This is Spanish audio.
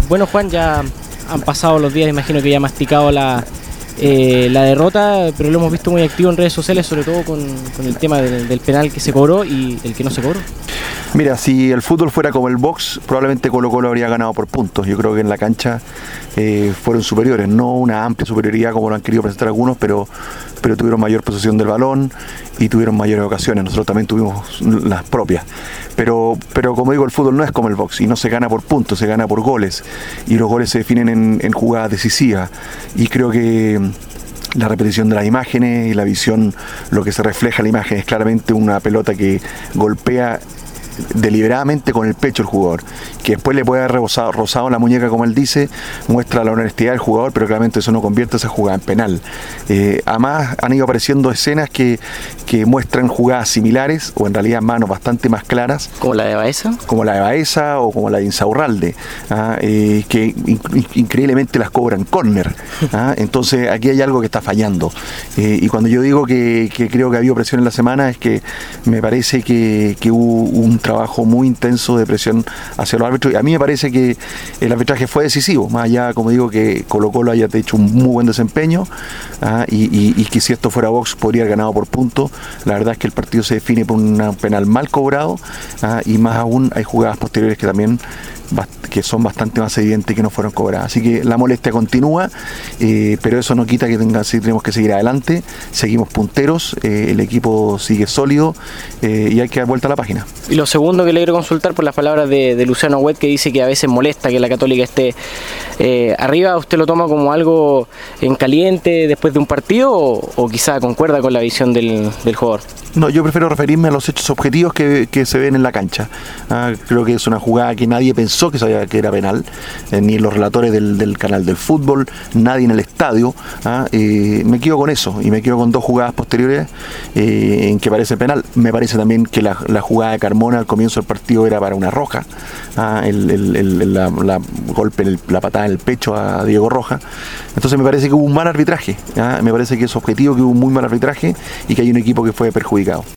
Bueno, Juan, ya han pasado los días, imagino que ya ha masticado la derrota, pero lo hemos visto muy activo en redes sociales, sobre todo con el tema del penal que se cobró y el que no se cobró. Mira, si el fútbol fuera como el box, probablemente Colo-Colo habría ganado por puntos. Yo creo que en la cancha fueron superiores, no una amplia superioridad como lo han querido presentar algunos, pero tuvieron mayor posesión del balón y tuvieron mayores ocasiones. Nosotros también tuvimos las propias. Pero como digo, el fútbol no es como el box y no se gana por puntos, se gana por goles. Y los goles se definen en jugadas decisivas. Y creo que la repetición de las imágenes y la visión, lo que se refleja en la imagen es claramente una pelota que golpea deliberadamente con el pecho el jugador, que después le puede haber rozado la muñeca, como él dice, muestra la honestidad del jugador, pero claramente eso no convierte esa jugada en penal. Además han ido apareciendo escenas que muestran jugadas similares, o en realidad manos bastante más claras, ¿como la de Baeza? Como la de Baeza o como la de Insaurralde, que increíblemente las cobran córner. Entonces aquí hay algo que está fallando, y cuando yo digo que creo que ha habido presión en la semana, es que me parece que hubo un trabajo muy intenso de presión hacia los árbitros, y a mí me parece que el arbitraje fue decisivo, más allá, como digo, que Colo-Colo haya hecho un muy buen desempeño, y que si esto fuera box podría haber ganado por puntos. La verdad es que el partido se define por un penal mal cobrado, y más aún hay jugadas posteriores que son bastante más evidentes que no fueron cobradas. Así que la molestia continúa, pero eso no quita que tenemos que seguir adelante. Seguimos punteros, el equipo sigue sólido, y hay que dar vuelta a la página. Y lo segundo que le quiero consultar, por las palabras de Luciano Huet, que dice que a veces molesta que la Católica esté arriba. ¿Usted lo toma como algo en caliente después de un partido o quizá concuerda con la visión del jugador? No, yo prefiero referirme a los hechos objetivos que se ven en la cancha. Creo que es una jugada que nadie pensó que era penal, ni los relatores del canal del fútbol, nadie en el estadio. Me quedo con eso, y me quedo con dos jugadas posteriores en que parece penal. Me parece también que la jugada de Carmona al comienzo del partido era para una roja, la patada en el pecho a Diego Roja. Entonces me parece que hubo un mal arbitraje, me parece que es objetivo, que hubo un muy mal arbitraje y que hay un equipo que fue perjudicado.